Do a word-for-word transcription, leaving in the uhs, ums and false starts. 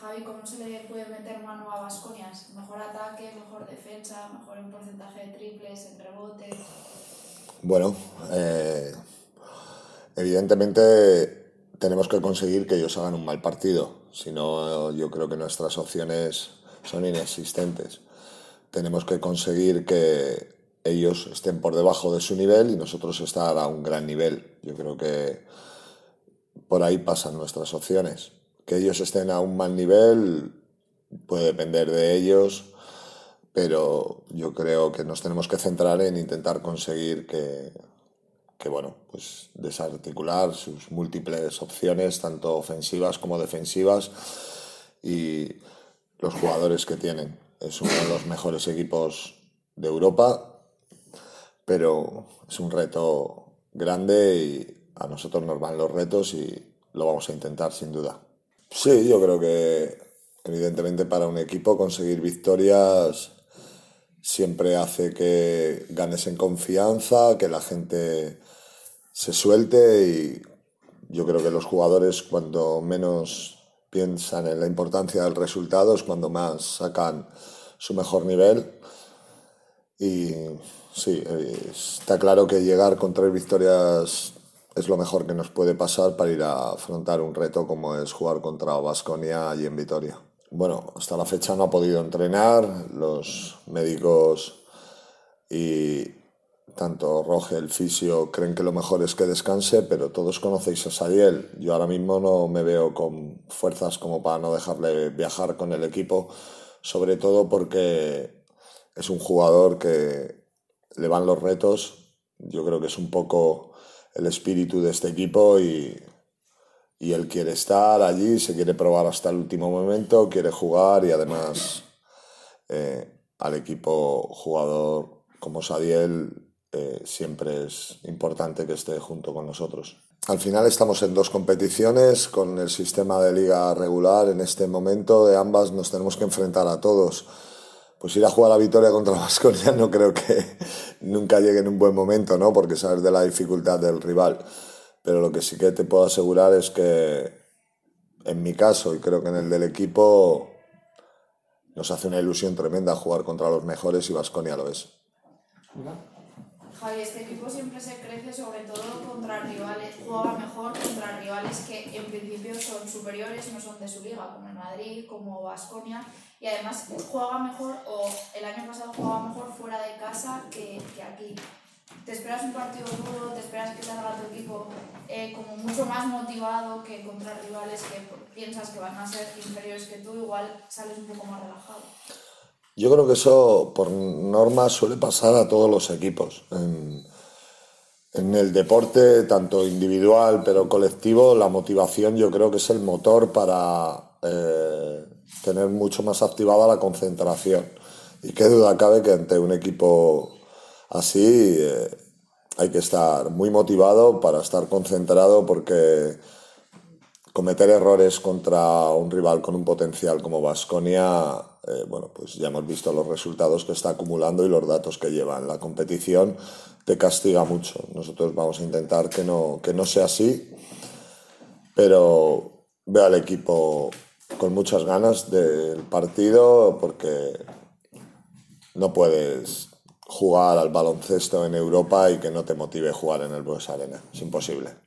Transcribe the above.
Javi, ¿cómo se le puede meter mano a Baskonia? ¿Mejor ataque, mejor defensa, mejor en porcentaje de triples, en rebotes? Bueno, eh, evidentemente tenemos que conseguir que ellos hagan un mal partido. Si no, yo creo que nuestras opciones son inexistentes. Tenemos que conseguir que ellos estén por debajo de su nivel y nosotros estar a un gran nivel. Yo creo que por ahí pasan nuestras opciones. Que ellos estén a un mal nivel puede depender de ellos, pero yo creo que nos tenemos que centrar en intentar conseguir que, que bueno, pues desarticular sus múltiples opciones, tanto ofensivas como defensivas, y los jugadores que tienen. Es uno de los mejores equipos de Europa, pero es un reto grande y a nosotros nos van los retos y lo vamos a intentar sin duda. Sí, yo creo que evidentemente para un equipo conseguir victorias siempre hace que ganes en confianza, que la gente se suelte, y yo creo que los jugadores cuando menos piensan en la importancia del resultado es cuando más sacan su mejor nivel. Y sí, está claro que llegar con tres victorias es lo mejor que nos puede pasar para ir a afrontar un reto como es jugar contra Baskonia allí en Vitoria. Bueno, hasta la fecha no ha podido entrenar. Los médicos y tanto Roge, el fisio, creen que lo mejor es que descanse, pero todos conocéis a Sadiel. Yo ahora mismo no me veo con fuerzas como para no dejarle viajar con el equipo, sobre todo porque es un jugador que le van los retos. Yo creo que es un poco el espíritu de este equipo, y, y él quiere estar allí, se quiere probar hasta el último momento, quiere jugar, y además eh, al equipo jugador como Sadiel eh, siempre es importante que esté junto con nosotros. Al final estamos en dos competiciones con el sistema de liga regular. En este momento de ambas nos tenemos que enfrentar a todos. Pues ir a jugar a Vitoria contra Baskonia no creo que nunca llegue en un buen momento, ¿no? Porque sabes de la dificultad del rival. Pero lo que sí que te puedo asegurar es que en mi caso, y creo que en el del equipo, nos hace una ilusión tremenda jugar contra los mejores, y Baskonia lo es. Javi, este equipo siempre se crece sobre todo contra rivales, juega mejor contra rivales que en principio son superiores, no son de su liga, como el Madrid, como Baskonia, y además juega mejor, o el año pasado jugaba mejor fuera de casa que, que aquí. ¿Te esperas un partido duro? ¿Te esperas que salga tu equipo eh, como mucho más motivado que contra rivales que piensas que van a ser inferiores que tú? Igual sales un poco más relajado. Yo creo que eso por norma suele pasar a todos los equipos. En, en el deporte, tanto individual pero colectivo, la motivación yo creo que es el motor para eh, tener mucho más activada la concentración. Y qué duda cabe que ante un equipo así eh, hay que estar muy motivado para estar concentrado, porque cometer errores contra un rival con un potencial como Baskonia, eh, bueno, pues ya hemos visto los resultados que está acumulando y los datos que lleva en la competición, te castiga mucho. Nosotros vamos a intentar que no, que no sea así, pero veo al equipo con muchas ganas del partido, porque no puedes jugar al baloncesto en Europa y que no te motive jugar en el Bues Arena. Es imposible.